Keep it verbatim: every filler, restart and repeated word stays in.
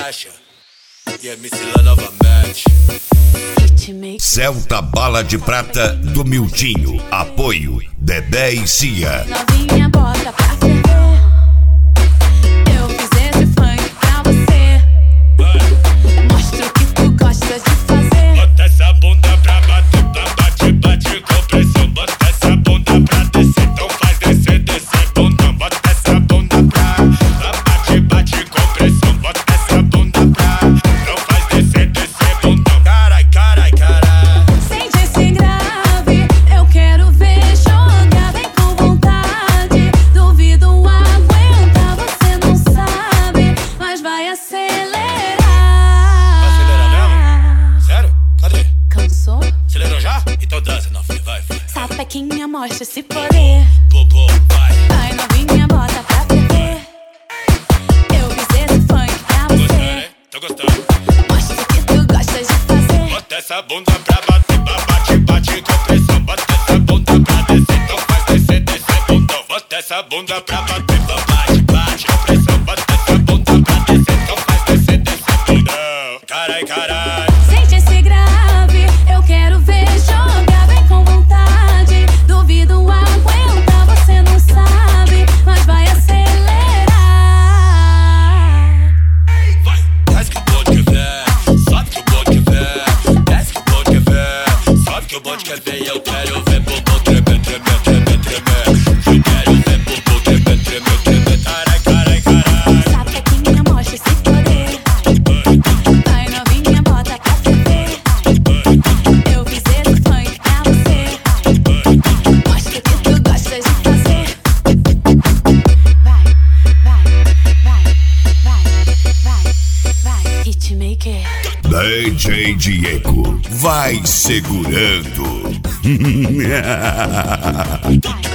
Fecha. E M C lá novamente. Celta Bala de Prata do Miltinho. Apoio Dedé e Cia. Novinha, bota pra ferver. Eu fiz esse funk pra você. Mostra o que tu gostas de fazer. Bota essa bunda pra bater, pra bate, bate com pressão. Bota essa bunda pra descer, então faz descer, descer bundão. Bota essa bunda pra, pra bate, bate com pressão. Bota essa bunda pra, então faz descer, descer bundão. Carai, carai, carai. Sente esse grave, eu quero ver jogar. Vem com vontade, duvido aguentar. Você não sabe, mas vai acelerar. Vai acelerar mesmo? Sério? Cadê? Cansou? Acelerou já? Então dança, novinha, vai, vai. Sapequinha, mostra esse poder. Bobo, vai. Vai, novinha, bota pra ferver. Eu fiz esse funk pra Gostando, você. hein? Tô gostando. Mostra o que tu gostas de fazer. Bota essa bunda pra bater, pra bate, bate com pressão. Bota essa bunda pra descer, então faz descer, descer bundão. Bota essa bunda pra bater, pra bate, bate com pressão. Bota essa bunda pra descer, então faz descer, descer bundão. Carai, carai. Sente esse grave, eu quero ver jogar. Vem com vontade, duvido aguentar. Você não sabe, mas vai acelerar. Vai, desce que o bonde quer ver, sobe que o bonde quer ver. Desce que o bonde quer ver, sobe que o bonde quer ver. Eu quero ver bumbum tremer, tremer, tremer, tremer. Eu quero ver bumbum tremer, tremer, tremer. Carai, carai, carai. Sapequinha, mostra esse poder. Vai, novinha, bota pra ferver. Eu fiz esse funk pra você. Mostra o que tu gostas de fazer. Vai, vai, vai, vai, vai, vai, hitmaker. D J Diego vai segurando.